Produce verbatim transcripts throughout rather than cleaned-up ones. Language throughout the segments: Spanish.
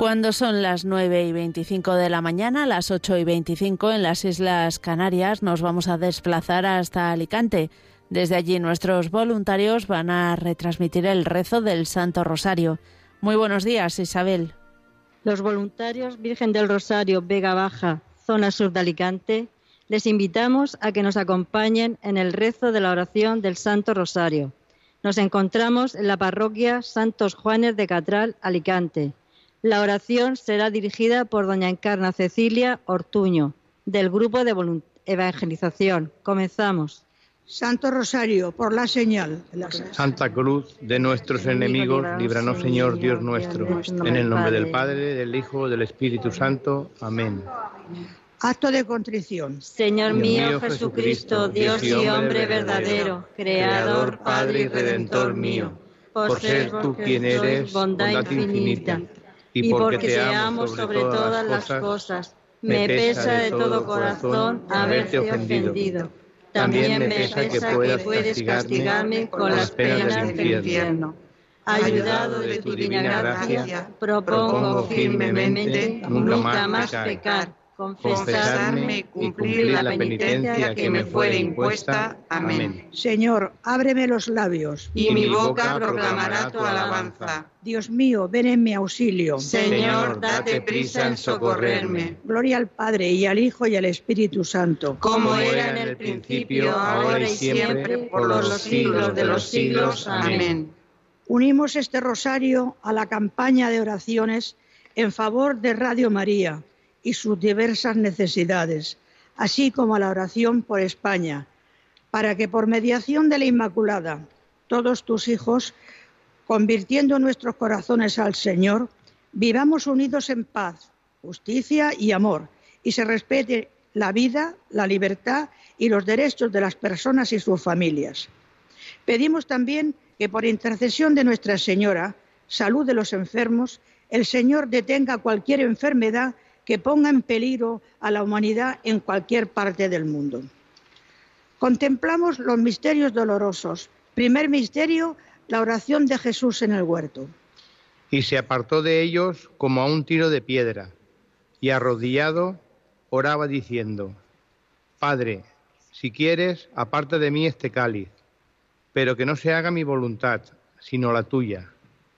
Cuando son las nueve y veinticinco de la mañana, las ocho y veinticinco en las Islas Canarias, nos vamos a desplazar hasta Alicante. Desde allí nuestros voluntarios van a retransmitir el rezo del Santo Rosario. Muy buenos días, Isabel. Los voluntarios Virgen del Rosario Vega Baja, zona sur de Alicante, les invitamos a que nos acompañen en el rezo de la oración del Santo Rosario. Nos encontramos en la parroquia Santos Juanes de Catral, Alicante. La oración será dirigida por doña Encarna Cecilia Ortuño, del Grupo de Volunt- Evangelización. Comenzamos. Santo Rosario, por la señal. Santa Cruz de nuestros enemigos, líbranos, Señor Dios nuestro. En el nombre del Padre, del Hijo, del Espíritu Santo. Amén. Acto de contrición. Señor mío Jesucristo, Dios y hombre verdadero, Creador, Padre y Redentor mío, por ser tú quien eres bondad infinita, y porque te amo sobre todas las cosas, me pesa de todo corazón haberte ofendido. También me pesa que puedes castigarme con las penas del infierno. Ayudado de tu divina gracia, propongo firmemente nunca más pecar, confesarme y cumplir la penitencia que me fuere impuesta. Amén. Señor, ábreme los labios, Y mi boca proclamará tu alabanza. Dios mío, ven en mi auxilio. Señor, date prisa en socorrerme. Gloria al Padre, y al Hijo, y al Espíritu Santo. Como era en el principio, ahora y siempre, por los siglos de los siglos. Amén. Unimos este rosario a la campaña de oraciones en favor de Radio María y sus diversas necesidades, así como a la oración por España, para que por mediación de la Inmaculada, todos tus hijos, convirtiendo nuestros corazones al Señor, vivamos unidos en paz, justicia y amor, y se respete la vida, la libertad y los derechos de las personas y sus familias. Pedimos también que por intercesión de Nuestra Señora, salud de los enfermos, el Señor detenga cualquier enfermedad que ponga en peligro a la humanidad en cualquier parte del mundo. Contemplamos los misterios dolorosos. Primer misterio, la oración de Jesús en el huerto. Y se apartó de ellos como a un tiro de piedra, y arrodillado oraba diciendo: Padre, si quieres, aparta de mí este cáliz, pero que no se haga mi voluntad, sino la tuya.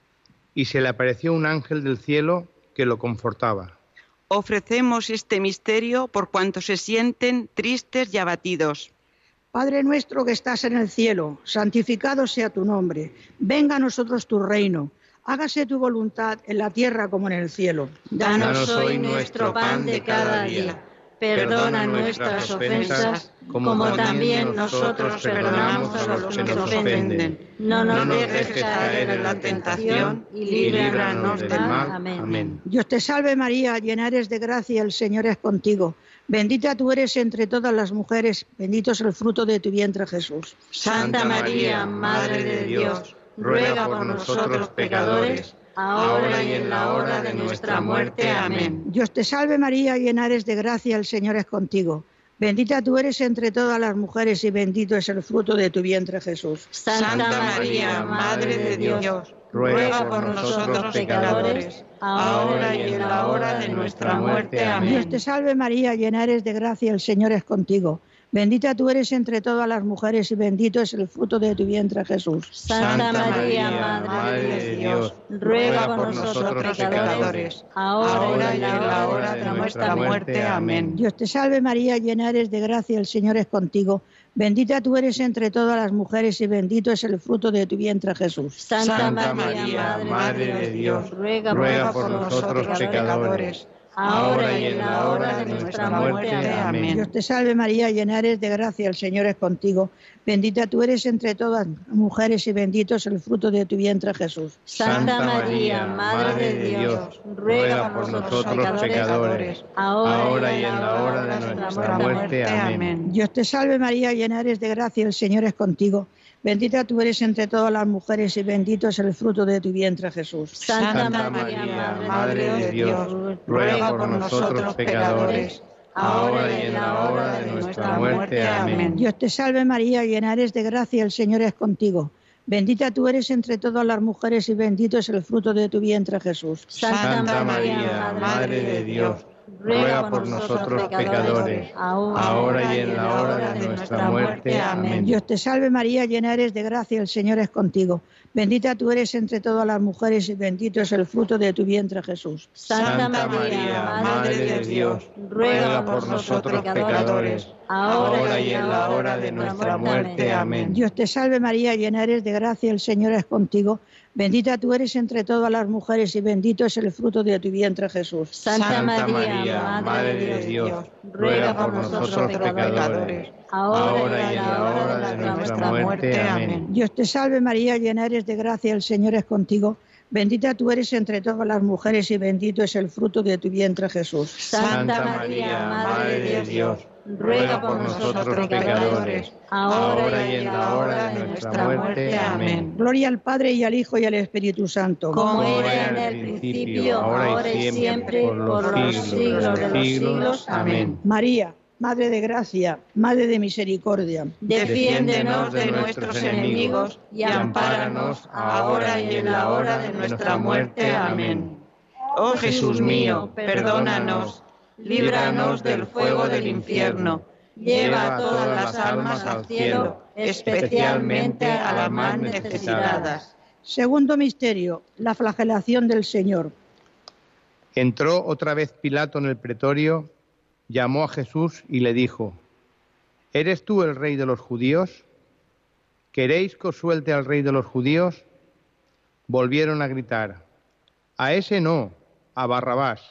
Y se le apareció un ángel del cielo que lo confortaba. Ofrecemos este misterio por cuantos se sienten tristes y abatidos. Padre nuestro que estás en el cielo, santificado sea tu nombre. Venga a nosotros tu reino. Hágase tu voluntad en la tierra como en el cielo. Danos hoy nuestro pan de cada día. Perdona nuestras ofensas, como también nosotros perdonamos a los que nos ofenden. No nos dejes caer en la tentación y líbranos del mal. Amén. Dios te salve María, llena eres de gracia, el Señor es contigo. Bendita tú eres entre todas las mujeres, bendito es el fruto de tu vientre Jesús. Santa María, Madre de Dios, ruega por nosotros pecadores, ahora y en la hora de nuestra muerte. Amén. Dios te salve María, llena eres de gracia, el Señor es contigo. Bendita tú eres entre todas las mujeres y bendito es el fruto de tu vientre Jesús. Santa María, Madre de Dios, ruega por nosotros pecadores, ahora y en la hora de nuestra muerte. Amén. Dios te salve María, llena eres de gracia, el Señor es contigo. Bendita tú eres entre todas las mujeres y bendito es el fruto de tu vientre Jesús. Santa María, Madre de Dios, ruega por nosotros pecadores, ahora y en la hora de nuestra muerte. Amén. Dios te salve María, llena eres de gracia, el Señor es contigo. Bendita tú eres entre todas las mujeres y bendito es el fruto de tu vientre Jesús. Santa María, Madre de Dios, ruega por nosotros pecadores, ahora y en la hora de nuestra muerte. Amén. Dios te salve María, llena eres de gracia, el Señor es contigo. Bendita tú eres entre todas las mujeres y bendito es el fruto de tu vientre Jesús. Santa María, Madre de Dios, ruega por nosotros pecadores, ahora y en la hora de nuestra muerte. Amén. Dios te salve María, llena eres de gracia, el Señor es contigo. Bendita tú eres entre todas las mujeres y bendito es el fruto de tu vientre Jesús. Santa María, Madre de Dios, ruega por nosotros pecadores, ahora y en la hora de nuestra muerte. Amén. Dios te salve María, llena eres de gracia, el Señor es contigo. Bendita tú eres entre todas las mujeres y bendito es el fruto de tu vientre, Jesús. Santa María, Madre de Dios, ruega por nosotros pecadores, ahora y en la hora de nuestra muerte. Amén. Dios te salve María, llena eres de gracia, el Señor es contigo. Bendita tú eres entre todas las mujeres y bendito es el fruto de tu vientre, Jesús. Santa María, Madre de Dios, ruega por nosotros pecadores, ahora y en la hora de nuestra muerte. Amén. Dios te salve María, llena eres de gracia, el Señor es contigo. Bendita tú eres entre todas las mujeres y bendito es el fruto de tu vientre, Jesús. Santa María, Madre de Dios, ruega por nosotros pecadores, ahora y en la hora de nuestra muerte. Amén. Dios te salve María, llena eres de gracia, el Señor es contigo. Bendita tú eres entre todas las mujeres y bendito es el fruto de tu vientre, Jesús. Santa María, Madre de Dios, ruega por nosotros pecadores, ahora y en la hora de nuestra muerte. Amén. Gloria al Padre y al Hijo y al Espíritu Santo. Como era en el principio, ahora y siempre, por los siglos de los siglos. Amén. María, Madre de gracia, Madre de misericordia, defiéndenos de nuestros enemigos y ampáranos ahora y en la hora de nuestra muerte. Amén. Oh Jesús mío, perdónanos, líbranos del fuego del infierno, lleva a todas las almas al cielo, especialmente a las más necesitadas. Segundo misterio, la flagelación del Señor. Entró otra vez Pilato en el pretorio, llamó a Jesús y le dijo: ¿Eres tú el rey de los judíos? ¿Queréis que os suelte al rey de los judíos? Volvieron a gritar: a ese no, a Barrabás.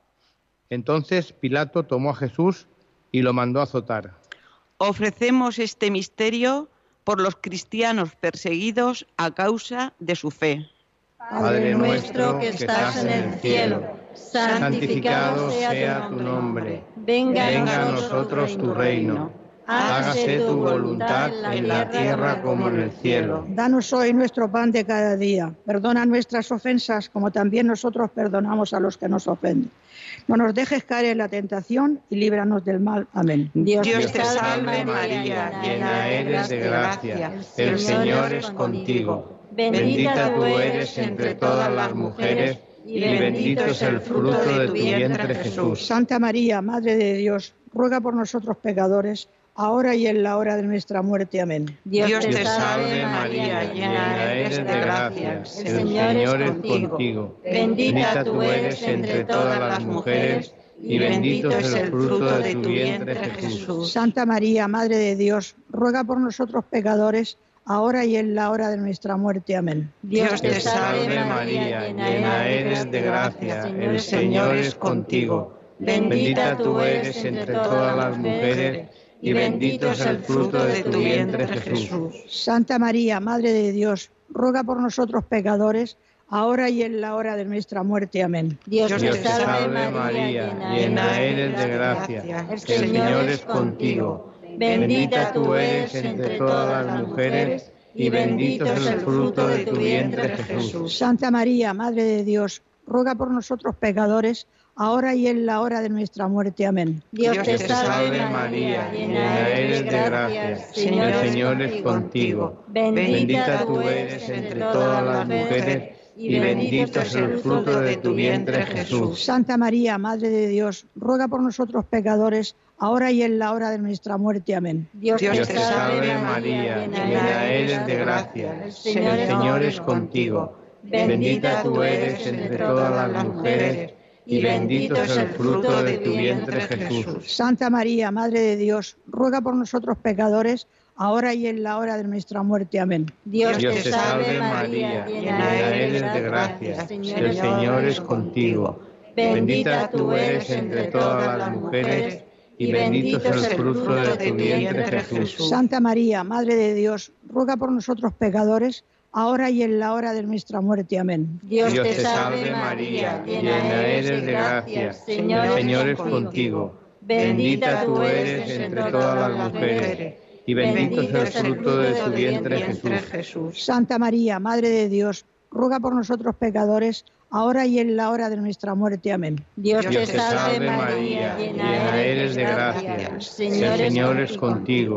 Entonces Pilato tomó a Jesús y lo mandó azotar. Ofrecemos este misterio por los cristianos perseguidos a causa de su fe. Padre nuestro que estás en el cielo, santificado sea tu nombre. Venga a nosotros tu reino. Hágase tu voluntad en la tierra como en el cielo. Danos hoy nuestro pan de cada día. Perdona nuestras ofensas como también nosotros perdonamos a los que nos ofenden. No nos dejes caer en la tentación y líbranos del mal. Amén. Dios, Dios te salve María, llena eres de gracia. El Señor es contigo. Bendita tú eres entre todas las mujeres y bendito es el fruto de tu vientre, Jesús. Santa María, Madre de Dios, ruega por nosotros pecadores, ahora y en la hora de nuestra muerte. Amén. Dios, Dios te salve María, llena eres de gracia. El Señor es contigo. Bendita tú eres entre todas las mujeres y bendito es el fruto de tu vientre, Jesús. Santa María, Madre de Dios, ruega por nosotros pecadores, ahora y en la hora de nuestra muerte. Amén. Dios te salve María, llena eres de gracia, el Señor es contigo. Bendita tú eres entre todas las mujeres y bendito es el fruto de tu vientre, Jesús. Santa María, Madre de Dios, ruega por nosotros pecadores, ahora y en la hora de nuestra muerte. Amén. Dios te salve María, llena eres de gracia, el Señor es contigo. Bendita tú eres entre todas las mujeres y bendito es el fruto de tu vientre, Jesús. Santa María, Madre de Dios, ruega por nosotros pecadores, ahora y en la hora de nuestra muerte. Amén. Dios te salve María, llena eres de gracia, el Señor es contigo. Bendita tú eres entre todas las mujeres y bendito es el fruto de tu vientre, Jesús. Santa María, Madre de Dios, ruega por nosotros pecadores, ahora y en la hora de nuestra muerte. Amén. Dios te salve María, llena eres de gracia, el Señor es contigo. Bendita tú eres entre todas las mujeres y bendito es el fruto de tu vientre, Jesús. Santa María, Madre de Dios, ruega por nosotros pecadores, ahora y en la hora de nuestra muerte. Amén. Dios te salve María, llena eres de gracia, el Señor es contigo. Bendita tú eres entre todas las mujeres y bendito es el fruto de tu vientre, Jesús. Santa María, Madre de Dios, ruega por nosotros pecadores, ahora y en la hora de nuestra muerte. Amén. Dios te salve María, llena eres de gracia, el Señor es contigo. Bendita tú eres entre todas las mujeres y bendito es el fruto de tu vientre, Jesús. Santa María, Madre de Dios, ruega por nosotros pecadores, ahora y en la hora de nuestra muerte. Amén. Dios te salve María, llena eres de gracia, el Señor es contigo.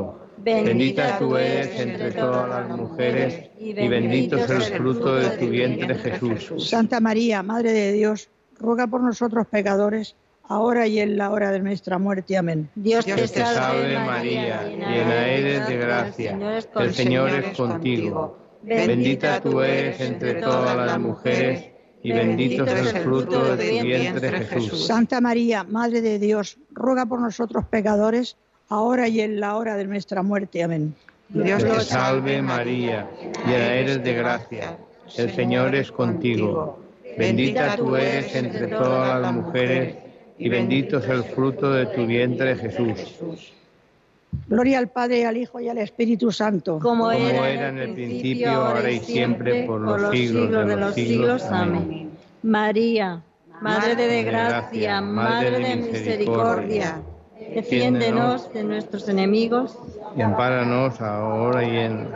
Bendita tú eres entre todas las mujeres, y bendito es el fruto de tu vientre, Jesús. Santa María, Madre de Dios, ruega por nosotros pecadores, ahora y en la hora de nuestra muerte. Amén. Dios te salve, María, llena eres de gracia, el Señor es contigo. Bendita tú eres entre todas las mujeres, y bendito es el fruto de tu vientre, Jesús. Santa María, Madre de Dios, ruega por nosotros pecadores, ahora y en la hora de nuestra muerte. Amén. Dios te salve, María, llena eres de gracia, el Señor es contigo. Bendita tú eres entre todas las mujeres, y bendito es el fruto de tu vientre, Jesús. Gloria al Padre, al Hijo y al Espíritu Santo. Como era en el principio, ahora y siempre, por los siglos de los siglos. Amén. María, Madre de gracia, Madre de misericordia, defiéndenos de nuestros enemigos y ampáranos ahora y en...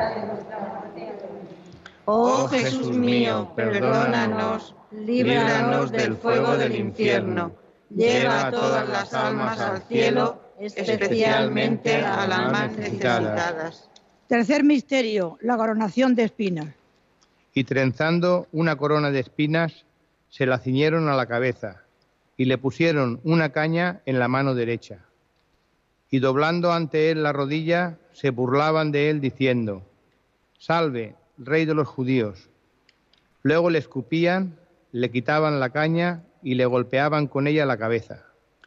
Oh Jesús mío, perdónanos, líbranos del fuego del infierno, lleva a todas las almas al cielo, especialmente a las más necesitadas. Tercer misterio, la coronación de espinas. Y trenzando una corona de espinas, se la ciñeron a la cabeza, y le pusieron una caña en la mano derecha. Y doblando ante él la rodilla, se burlaban de él diciendo: Salve, Rey de los judíos. Luego le escupían, le quitaban la caña y le golpeaban con ella la cabeza.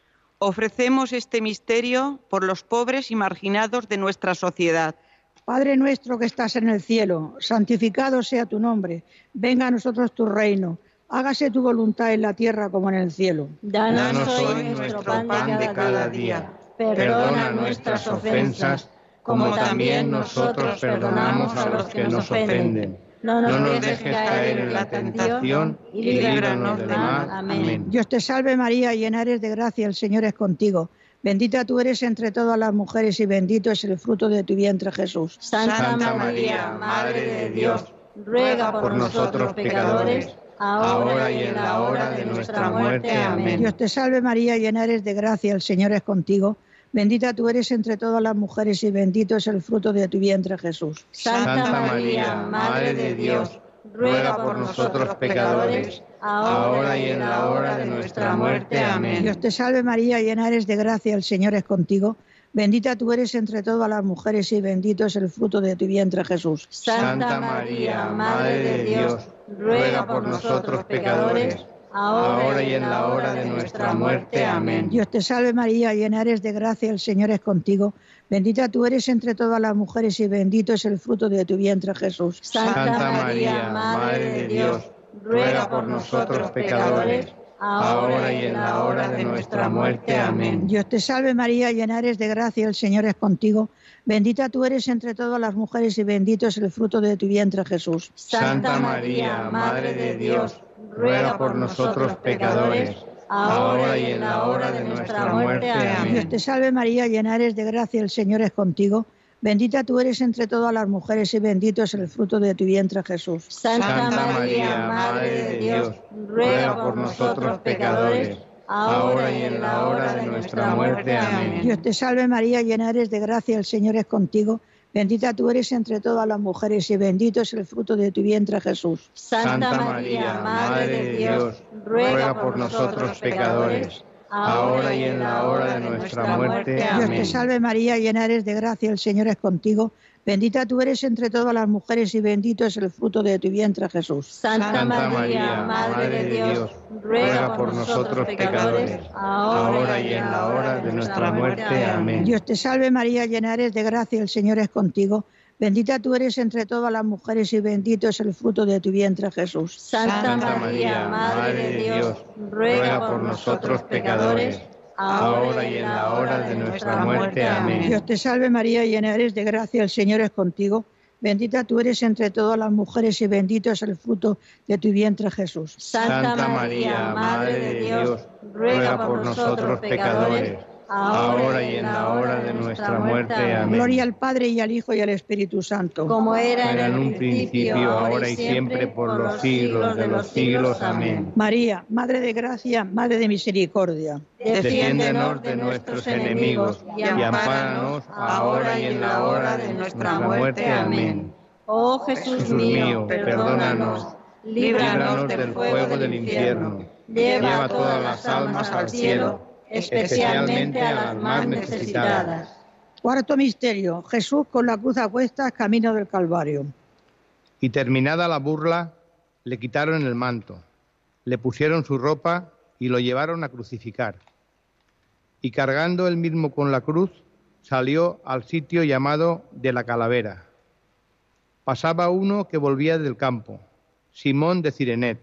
Ofrecemos este misterio por los pobres y marginados de nuestra sociedad. Padre nuestro que estás en el cielo, santificado sea tu nombre. Venga a nosotros tu reino. Hágase tu voluntad en la tierra como en el cielo. Danos hoy nuestro pan de cada día. Perdona nuestras ofensas, como también nosotros perdonamos a los que nos ofenden. No nos, no nos dejes caer en la tentación y líbranos del mal. Amén. Dios te salve María, llena eres de gracia, el Señor es contigo. Bendita tú eres entre todas las mujeres y bendito es el fruto de tu vientre, Jesús. Santa María, Madre de Dios, ruega por nosotros pecadores, ahora y en la hora de nuestra muerte. Amén. Dios te salve María, llena eres de gracia, el Señor es contigo. Bendita tú eres entre todas las mujeres y bendito es el fruto de tu vientre, Jesús. Santa María, Madre de Dios, ruega por nosotros pecadores, ahora y en la hora de nuestra muerte. Amén. Dios te salve María, llena eres de gracia, el Señor es contigo. Bendita tú eres entre todas las mujeres y bendito es el fruto de tu vientre, Jesús. Santa María, Madre de Dios, ruega por nosotros pecadores, ahora y en la hora de nuestra muerte. Amén. Dios te salve María, llena eres de gracia, el Señor es contigo. Bendita tú eres entre todas las mujeres y bendito es el fruto de tu vientre, Jesús. Santa María, Madre de Dios, ruega por nosotros pecadores, ahora y en la hora de nuestra muerte. Amén. Dios te salve María, llena eres de gracia, el Señor es contigo. Bendita tú eres entre todas las mujeres y bendito es el fruto de tu vientre, Jesús. Santa María, Madre de Dios, ruega por nosotros pecadores, ahora y en la hora de nuestra muerte. Amén. Dios te salve María, llena eres de gracia, el Señor es contigo. Bendita tú eres entre todas las mujeres y bendito es el fruto de tu vientre, Jesús. Santa María, Madre de Dios, ruega por nosotros pecadores, ahora y en la hora de nuestra muerte. Amén. Dios te salve María, llena eres de gracia, el Señor es contigo. Bendita tú eres entre todas las mujeres y bendito es el fruto de tu vientre, Jesús. Santa María, Madre de Dios, ruega por nosotros pecadores, ahora y en la hora de nuestra muerte. Amén. Dios te salve María, llena eres de gracia, el Señor es contigo. Bendita tú eres entre todas las mujeres y bendito es el fruto de tu vientre, Jesús. Santa María, Madre de Dios, ruega por nosotros pecadores, ahora y en la hora de nuestra muerte. Amén. Dios te salve María, llena eres de gracia, el Señor es contigo. Bendita tú eres entre todas las mujeres y bendito es el fruto de tu vientre, Jesús. Santa María, Madre de Dios, ruega por nosotros pecadores, ahora y en la hora de nuestra muerte. Amén. Dios te salve María, llena eres de gracia, el Señor es contigo. Bendita tú eres entre todas las mujeres y bendito es el fruto de tu vientre, Jesús. Santa María, Madre de Dios, ruega por nosotros pecadores, ahora y en la hora de nuestra muerte. Amén. Gloria al Padre y al Hijo y al Espíritu Santo. Como era en Era el un principio, ahora y siempre, por los siglos de los siglos. Amén. María, Madre de gracia, Madre de misericordia. Defiéndenos de nuestros enemigos y ampáranos ahora y en la hora de nuestra muerte. Amén. Oh Jesús mío, perdónanos, líbranos del fuego del infierno, lleva todas las almas al cielo, especialmente a las más necesitadas. Cuarto misterio, Jesús con la cruz a cuestas, camino del Calvario. Y terminada la burla, le quitaron el manto, le pusieron su ropa y lo llevaron a crucificar. Y cargando él mismo con la cruz, salió al sitio llamado de la Calavera. Pasaba uno que volvía del campo, Simón de Cirenet,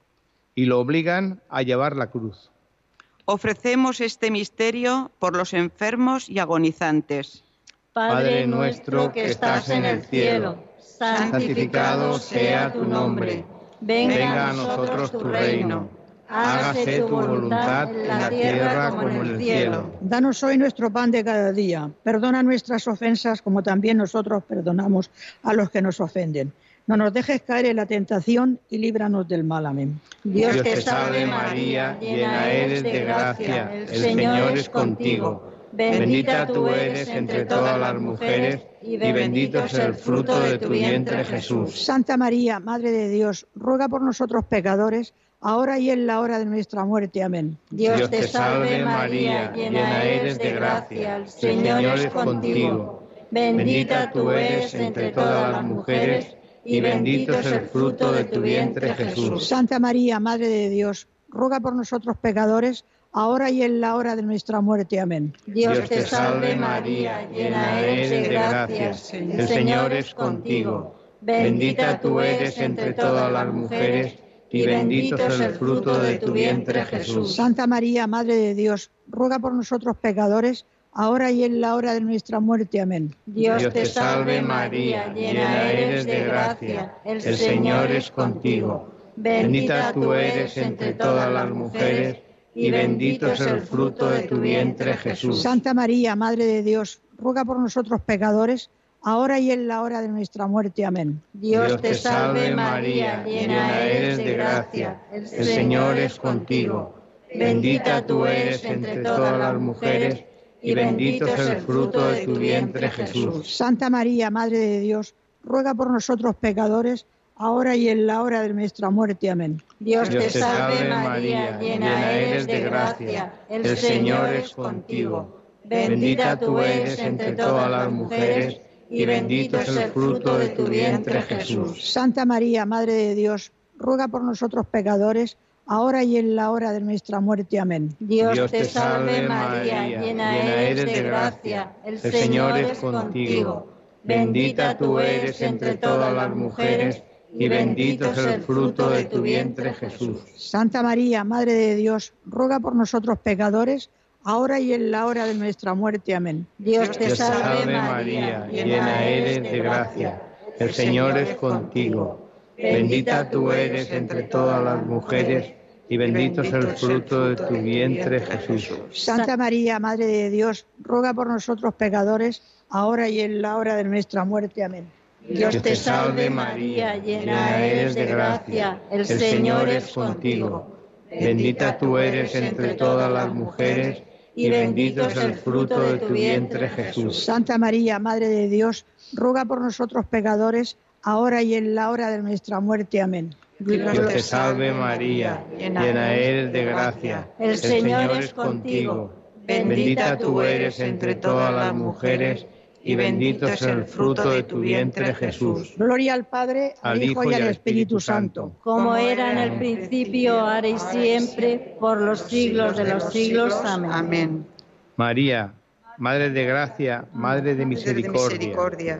y lo obligan a llevar la cruz. Ofrecemos este misterio por los enfermos y agonizantes. Padre nuestro que estás en el cielo, santificado sea tu nombre. Venga a nosotros tu reino. Hágase tu voluntad en la tierra como en el cielo. Danos hoy nuestro pan de cada día. Perdona nuestras ofensas como también nosotros perdonamos a los que nos ofenden. No nos dejes caer en la tentación y líbranos del mal. Amén. Dios, Dios te salve María, llena eres de gracia, el Señor es contigo. Bendita tú eres entre todas las mujeres y bendito es el fruto de tu vientre Jesús. Santa María, Madre de Dios, ruega por nosotros pecadores, ahora y en la hora de nuestra muerte. Amén. Dios te salve María, llena eres de gracia, el Señor es contigo. Bendita tú eres entre todas las mujeres y bendito es el fruto de tu vientre Jesús. Santa María, Madre de Dios, ruega por nosotros pecadores, ahora y en la hora de nuestra muerte. Amén. Dios te salve María, llena eres de gracia, el Señor es contigo. Bendita tú eres entre todas las mujeres y bendito es el fruto de tu vientre Jesús. Santa María, Madre de Dios, ruega por nosotros pecadores, ahora y en la hora de nuestra muerte. Amén. Dios te salve María, llena eres de gracia, el Señor es contigo. Bendita tú eres entre todas las mujeres y bendito es el fruto de tu vientre Jesús. Santa María, Madre de Dios, ruega por nosotros pecadores, ahora y en la hora de nuestra muerte. Amén. Dios te salve María, llena eres de gracia, el Señor es contigo. Bendita tú eres entre todas las mujeres y bendito es el fruto de tu vientre Jesús. Santa María, Madre de Dios, ruega por nosotros pecadores, ahora y en la hora de nuestra muerte. Amén. Dios te salve María, llena eres de gracia, el Señor es contigo. Bendita tú eres entre todas las mujeres y bendito es el fruto de tu vientre Jesús. Santa María, Madre de Dios, ruega por nosotros pecadores, ahora y en la hora de nuestra muerte. Amén. Dios te salve María, llena eres de gracia, el Señor es contigo. Bendita tú eres entre todas las mujeres y bendito es el fruto de tu vientre Jesús. Santa María, Madre de Dios, ruega por nosotros pecadores, ahora y en la hora de nuestra muerte. Amén. Dios te salve María, llena eres de gracia, el Señor es contigo. Bendita tú eres entre todas las mujeres y bendito es el fruto de tu vientre Jesús. Santa María, Madre de Dios, ruega por nosotros pecadores, ahora y en la hora de nuestra muerte. Amén. Dios te salve María, llena eres de gracia, el Señor es contigo. Bendita tú eres entre todas las mujeres y bendito es el fruto de tu vientre Jesús. Santa María, Madre de Dios, ruega por nosotros pecadores, ahora y en la hora de nuestra muerte. Amén. Dios te salve María, llena eres de gracia, el Señor es contigo. Bendita tú eres entre todas las mujeres y bendito es el fruto de tu vientre Jesús. Gloria al Padre, al Hijo y al Espíritu Santo. Como era en el principio, ahora y siempre, por los siglos de los siglos. Amén. Amén. María, Madre de gracia, Madre de misericordia.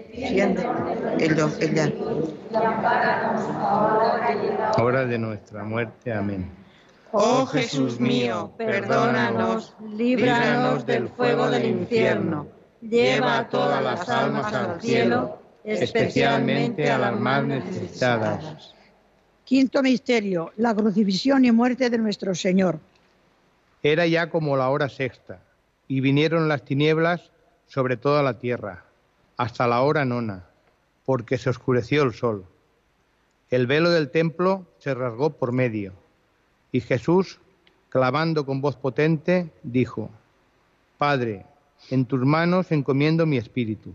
Hora de nuestra muerte. Amén. Oh Jesús mío, perdónanos, líbranos del fuego del infierno. Lleva a todas las almas al cielo, especialmente a las más necesitadas. Quinto misterio, la crucifixión y muerte de nuestro Señor. Era ya como la hora sexta, y vinieron las tinieblas sobre toda la tierra, hasta la hora nona, porque se oscureció el sol. El velo del templo se rasgó por medio, y Jesús, clamando con voz potente, dijo: Padre, en tus manos encomiendo mi espíritu.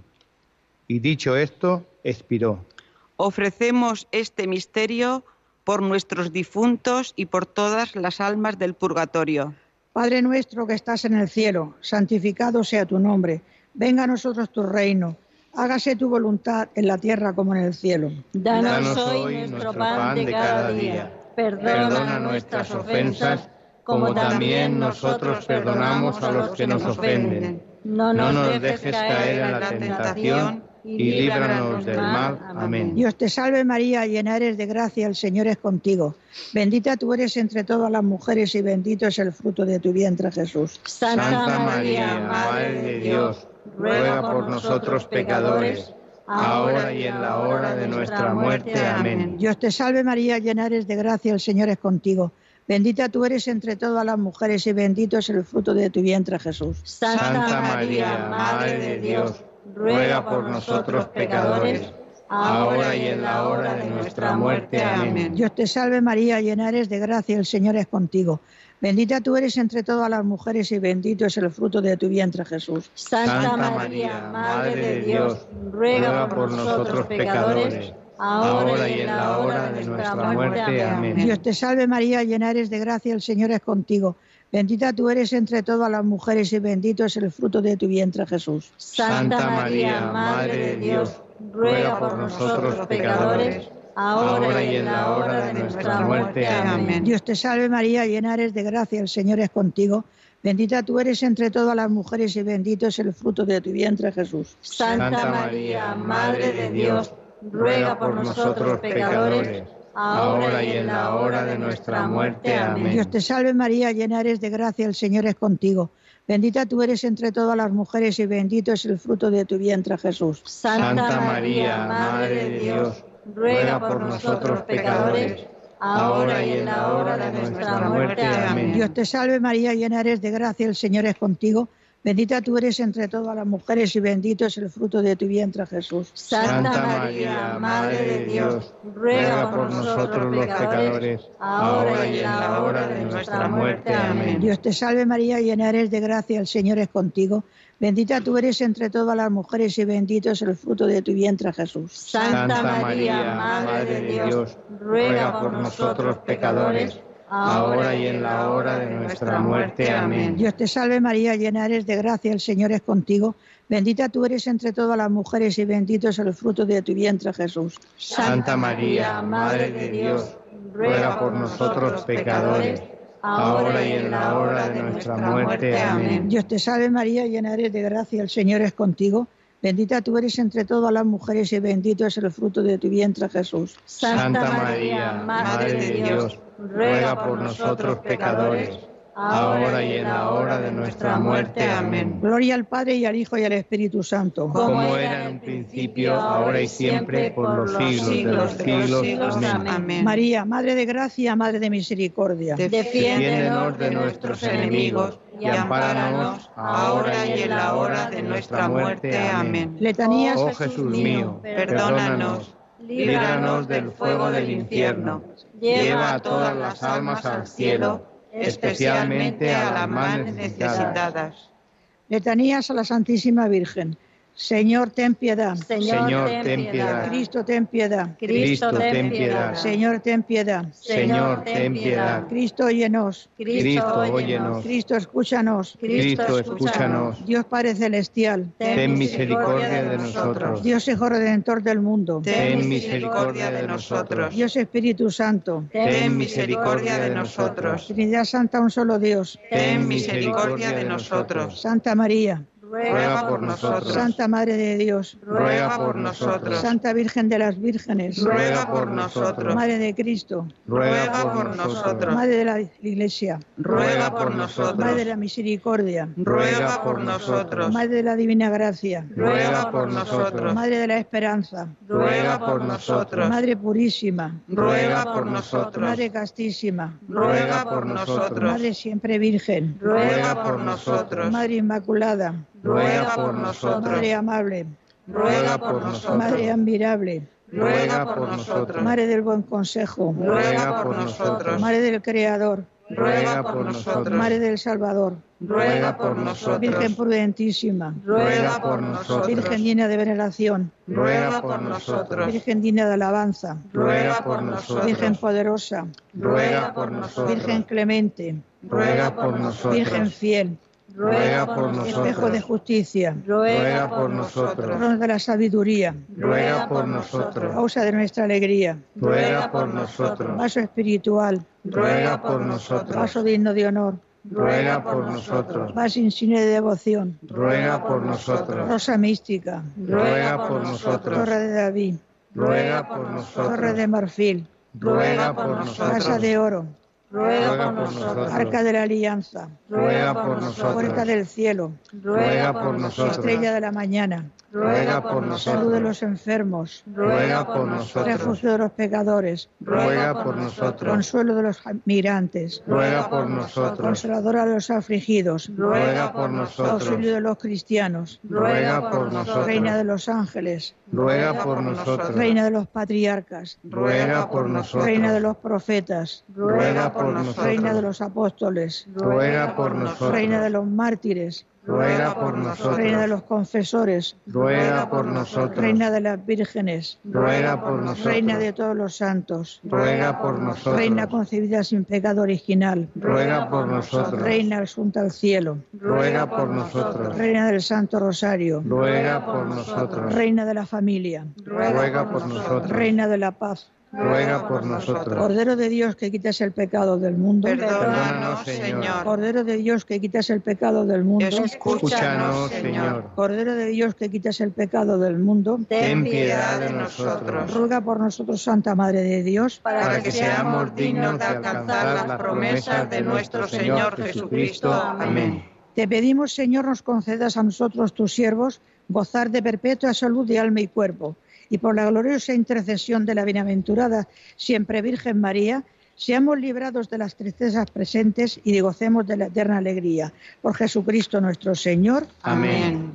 Y dicho esto, expiró. Ofrecemos este misterio por nuestros difuntos y por todas las almas del purgatorio. Padre nuestro que estás en el cielo, santificado sea tu nombre. Venga a nosotros tu reino. Hágase tu voluntad en la tierra como en el cielo. Danos hoy nuestro pan de cada día. Perdona nuestras ofensas, como también nosotros perdonamos a los que nos ofenden. No nos dejes caer en la tentación y líbranos del mal. Amén. Dios te salve María, llena eres de gracia, el Señor es contigo. Bendita tú eres entre todas las mujeres y bendito es el fruto de tu vientre, Jesús. Santa María, Madre de Dios, ruega por nosotros pecadores, ahora y en la hora de nuestra muerte. Amén. Dios te salve María, llena eres de gracia, el Señor es contigo. Bendita tú eres entre todas las mujeres y bendito es el fruto de tu vientre, Jesús. Santa María, Madre de Dios, ruega por nosotros pecadores, ahora y en la hora de nuestra muerte. Amén. Dios te salve María, llena eres de gracia, el Señor es contigo. Bendita tú eres entre todas las mujeres y bendito es el fruto de tu vientre, Jesús. Santa María, Madre de Dios, ruega por nosotros pecadores, ahora y en la hora de nuestra muerte. Amén. Dios te salve María, llena eres de gracia, el Señor es contigo. Bendita tú eres entre todas las mujeres y bendito es el fruto de tu vientre, Jesús. Santa María, Madre de Dios, ruega por nosotros pecadores, ahora y en la hora de nuestra muerte. Amén. Dios te salve María, llena eres de gracia, el Señor es contigo. Bendita tú eres entre todas las mujeres y bendito es el fruto de tu vientre, Jesús. Santa María, Madre de Dios, ruega por nosotros pecadores, ahora y en la hora de nuestra muerte. Amén. Dios te salve María, llena eres de gracia, el Señor es contigo. Bendita tú eres entre todas las mujeres y bendito es el fruto de tu vientre, Jesús. Santa María, Madre de Dios, ruega por nosotros pecadores, ahora y en la hora de nuestra muerte. Amén. Dios te salve María, llena eres de gracia, el Señor es contigo. Bendita tú eres entre todas las mujeres y bendito es el fruto de tu vientre, Jesús. Santa María, Madre de Dios, ruega por nosotros los pecadores, ahora y en la hora de nuestra muerte. Amén. Dios te salve María, llena eres de gracia, el Señor es contigo. Bendita tú eres entre todas las mujeres y bendito es el fruto de tu vientre, Jesús. Santa María, Madre de Dios, ruega por nosotros pecadores, ahora y en la hora de nuestra muerte. Amén. Dios te salve María, llena eres de gracia, el Señor es contigo. Bendita tú eres entre todas las mujeres y bendito es el fruto de tu vientre, Jesús. Santa María, Madre de Dios, ruega por nosotros pecadores, ahora y en la hora de nuestra muerte. Amén. Dios te salve María, llena eres de gracia, el Señor es contigo. Bendita tú eres entre todas las mujeres y bendito es el fruto de tu vientre, Jesús. Santa María, Madre de Dios, ruega por nosotros pecadores, ahora y en la hora de nuestra muerte. Amén. Gloria al Padre y al Hijo y al Espíritu Santo. Como era en un principio, ahora y siempre, por los siglos de los siglos. Amén. María, Madre de gracia, Madre de misericordia. Defiéndenos de nuestros enemigos y ampáranos ahora y en la hora de nuestra muerte. Amén. Letanías. Oh Jesús mío, perdónanos, líbranos del fuego del infierno, lleva a todas las almas al cielo, especialmente a las más necesitadas. Letanías a la Santísima Virgen. Señor, ten piedad. Señor, ten piedad. Cristo, ten piedad. Cristo, ten piedad. Señor, ten piedad. Señor, ten piedad. Cristo, óyenos. Cristo, óyenos. Cristo, escúchanos. Cristo, escúchanos. Dios Padre Celestial, ten misericordia de nosotros. Dios Hijo Redentor del mundo, ten misericordia de nosotros. Dios Espíritu Santo, ten misericordia de nosotros. Trinidad Santa, un solo Dios, ten misericordia de nosotros. Santa María, ruega por nosotros. Santa Madre de Dios, ruega por nosotros. Santa Virgen de las Vírgenes, ruega por nosotros. Madre de Cristo, ruega por nosotros. Madre de la Iglesia, ruega por nosotros. Madre de la Misericordia, ruega por nosotros. Madre de la Divina Gracia, ruega por nosotros. Madre de la Esperanza, ruega por nosotros. Madre Purísima, ruega por nosotros. Madre Castísima, ruega por nosotros. Madre Siempre Virgen, ruega por nosotros. Madre Inmaculada, ruega por nosotros. Madre amable, ruega por nosotros. Madre admirable, ruega por nosotros. Madre del buen consejo, ruega por nosotros. Madre del Creador, ruega por nosotros. Madre del Salvador, ruega por nosotros. Virgen prudentísima, ruega por nosotros. Virgen digna de veneración, ruega por nosotros. Virgen digna de alabanza, ruega por nosotros. Virgen poderosa, ruega por nosotros. Virgen clemente, ruega por nosotros. Virgen fiel, ruega por nosotros. Espejo de justicia, ruega por nosotros. Trono de la sabiduría, ruega por nosotros. Causa de nuestra alegría, ruega por nosotros. Vaso espiritual, ruega por nosotros. Vaso digno de honor, ruega por nosotros. Vaso insigne de devoción, ruega por nosotros. Rosa mística, ruega por nosotros. Torre de David, ruega por nosotros. Torre de marfil, ruega por nosotros. Casa de oro, ruega por nosotros. Arca de la alianza, ruega por nosotros. Puerta del cielo, ruega por nosotros. Estrella de la mañana, ruega por nosotros. Salud de los enfermos, ruega por nosotros. Refugio de los pecadores, ruega por nosotros. Consuelo de los migrantes, ruega por nosotros. Consoladora de los afligidos, ruega por nosotros. Auxilio de los cristianos, ruega por nosotros. Reina de los ángeles, ruega por nosotros. Reina de los patriarcas, ruega por nosotros. Reina de los profetas, ruega por nosotros. Reina de los apóstoles, ruega por nosotros. Reina de los mártires, ruega por nosotros. Reina de los confesores, ruega por nosotros. Reina de las vírgenes, ruega por nosotros. Reina de todos los santos, ruega por nosotros. Reina concebida sin pecado original, ruega por nosotros. Reina asunta al cielo, ruega por nosotros. Reina del Santo Rosario, ruega por nosotros. Reina de la familia, ruega por nosotros. Reina de la paz, ruega por nosotros. Cordero de Dios que quitas el pecado del mundo, perdónanos, Señor. Cordero de Dios que quitas el pecado del mundo, escúchanos, Señor. Cordero de Dios que quitas el pecado del mundo, ten piedad de nosotros. Ruega por nosotros, Santa Madre de Dios, para que seamos dignos de alcanzar las promesas de nuestro Señor Jesucristo. Amén. Te pedimos, Señor, nos concedas a nosotros, tus siervos, gozar de perpetua salud de alma y cuerpo, y por la gloriosa intercesión de la bienaventurada siempre Virgen María, seamos librados de las tristezas presentes y gocemos de la eterna alegría. Por Jesucristo nuestro Señor. Amén.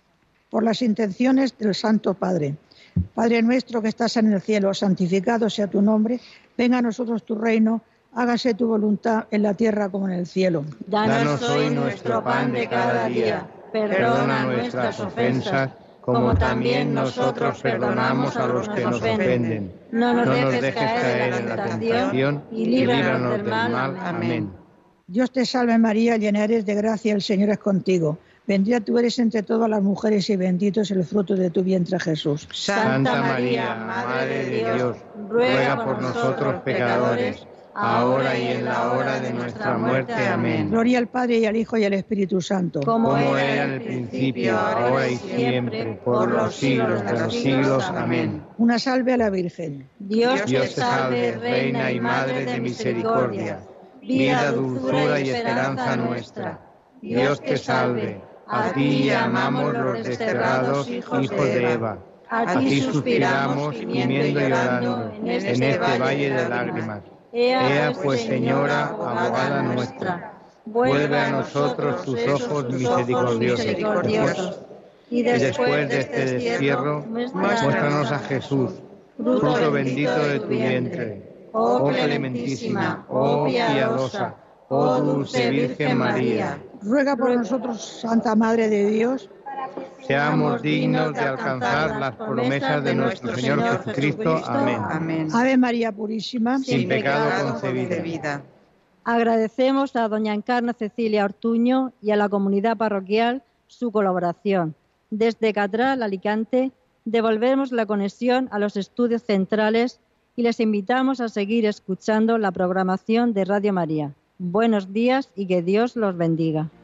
Por las intenciones del Santo Padre. Padre nuestro que estás en el cielo, santificado sea tu nombre, venga a nosotros tu reino, hágase tu voluntad en la tierra como en el cielo. Danos hoy nuestro pan de cada día, perdona nuestras ofensas, como también nosotros perdonamos a los que nos ofenden. No nos dejes caer en la tentación y líbranos del mal. Amén. Dios te salve María, llena eres de gracia, el Señor es contigo. Bendita tú eres entre todas las mujeres y bendito es el fruto de tu vientre Jesús. Santa María, Madre de Dios, ruega por nosotros pecadores, ahora y en la hora de nuestra muerte. Amén. Gloria al Padre y al Hijo y al Espíritu Santo. Como era en el principio, ahora y siempre, por los siglos de los siglos. Amén. Una salve a la Virgen. Dios te salve, Reina y Madre de misericordia, vida, dulzura y esperanza nuestra. Dios te salve, a ti llamamos los desterrados hijos de Eva. A ti suspiramos, gimiendo y llorando, en este valle de lágrimas. Ea pues, Señora, abogada nuestra, vuelve a nosotros tus ojos misericordiosos, y después de este destierro, muéstranos a Jesús, fruto bendito de tu vientre. Oh clementísima, oh piadosa, oh dulce Virgen María, ruega por nosotros, Santa Madre de Dios, seamos dignos de alcanzar las promesas de nuestro Señor Jesucristo. Amén. Amén. Ave María Purísima, sin pecado concebida. Agradecemos a doña Encarna Cecilia Ortuño y a la comunidad parroquial su colaboración. Desde Catral, Alicante, devolvemos la conexión a los estudios centrales y les invitamos a seguir escuchando la programación de Radio María. Buenos días y que Dios los bendiga.